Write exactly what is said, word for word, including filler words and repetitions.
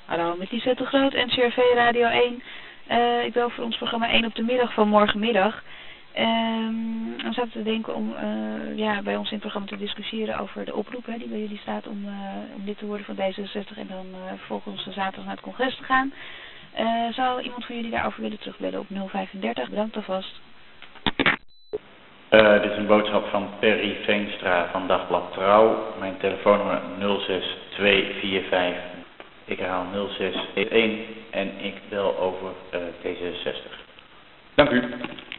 Hallo, met Lisette de Groot, N C R V Radio één. Uh, ik bel voor ons programma één op de middag van morgenmiddag. Um, we zaten te denken om uh, ja, bij ons in het programma te discussiëren over de oproep hè, die bij jullie staat om, uh, om lid te worden van D zesenzestig en dan uh, vervolgens zaterdag naar het congres te gaan. Uh, zou iemand van jullie daarover willen terugbellen op nul vijfendertig? Bedankt alvast. Uh, dit is een boodschap van Perry Veenstra van Dagblad Trouw. Mijn telefoonnummer nul zes twee vier vijf. Ik herhaal nul zes één en ik bel over uh, D zesenzestig. Dank u.